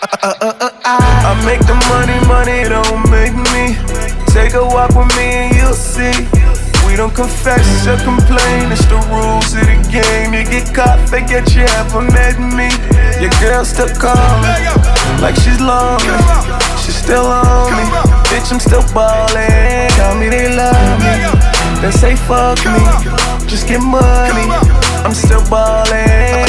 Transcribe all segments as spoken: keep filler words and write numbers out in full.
uh, uh, uh, I, I make the money, money don't make me. Take a walk with me and you'll see. We don't confess or complain, it's the rules of the game. You get caught, they get you haven't met me. Your girl still calling, like she's lonely. She's still on me, bitch I'm still ballin'. Tell me they love me, then say fuck me. Just get money, I'm still ballin'.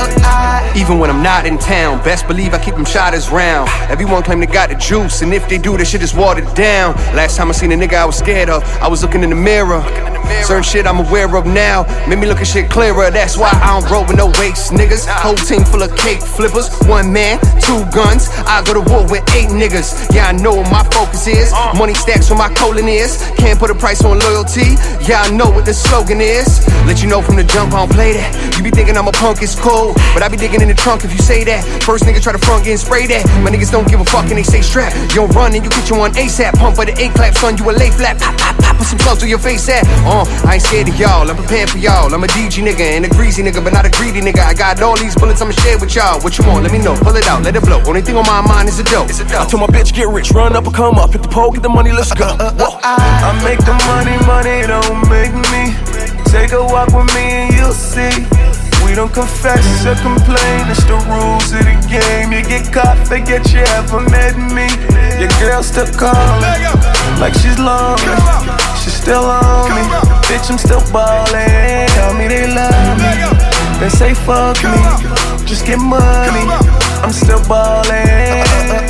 Even when I'm not in town, best believe I keep them shotters round. Everyone claim they got the juice, and if they do, that shit is watered down. Last time I seen a nigga I was scared of, I was looking in the mirror. Certain shit I'm aware of now, made me look at shit clearer. That's why I don't roll with no waste niggas. Whole team full of cake flippers. One man, two guns, I go to war with eight niggas. Yeah, I know what my focus is. Money stacks where my colon is. Can't put a price on loyalty. Yeah, I know what the slogan is. Let you know from the jump, I don't play that. You be thinking I'm a punk, it's cold, but I be digging in the trunk if you say that. First nigga try to front, getting spray that. My niggas don't give a fuck and they stay strapped. You don't run and you get you on ASAP. Pump for the eight clap, son, you a lay flat. Pop, pop, pop, put some slugs where your face at. Uh, I ain't scared of y'all, I'm prepared for y'all. I'm a D G nigga and a greasy nigga, but not a greedy nigga. I got all these bullets, I'ma share with y'all. What you want, let me know, pull it out, let it blow. Only thing on my mind is a dope. I told my bitch get rich, run up or come up. Hit the pole, get the money, let's go. uh, uh, uh, I, I make the money, money don't make me. Take a walk with me and you'll see. We don't confess or complain, it's the rules of the game. You get caught, they get you haven't met me. Your girl still calling, like she's lonely. She's still on me, bitch I'm still ballin'. Tell me they love me, they say fuck me. Just get money, I'm still ballin'.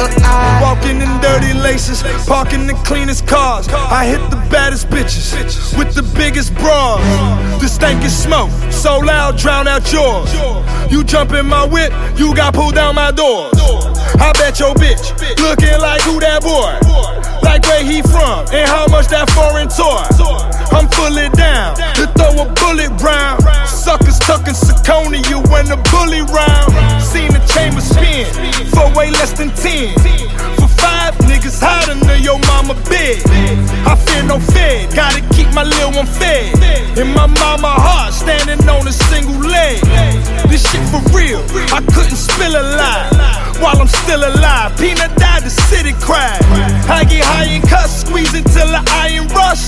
Walking in dirty laces, parking the cleanest cars. I hit the baddest bitches with the biggest bras. The stankin' smoke, so loud, drown out yours. You jump in my whip, you got pulled down my doors. I bet your bitch looking like who that boy, like where he from and how much that foreign toy. I'm fully down to throw a bullet round. Suckers tucking Saconia when the bully round. Seen the chamber spin for way less than ten. For five niggas hiding under your mama bed. I fear no fed, gotta keep my lil' one fed. In my mama heart, standing on a single leg. This shit for real, I couldn't spill a lie while I'm still alive. Peanut died, the city cried. I get high and cut, squeeze until the iron rush.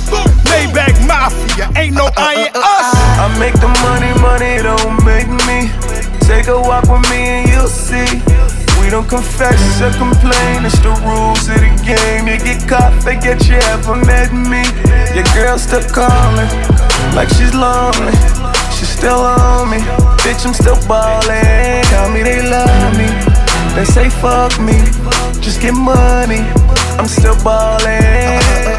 Maybach Mafia, ain't no iron us. I make the money, money don't make me. Take a walk with me and you'll see. We don't confess or complain, it's the rules of the game. You get caught, they get you haven't met me. Your girl still calling, like she's lonely. She's still on me, bitch I'm still ballin'. Tell me they love me, they say fuck me. Just get money, I'm still ballin'.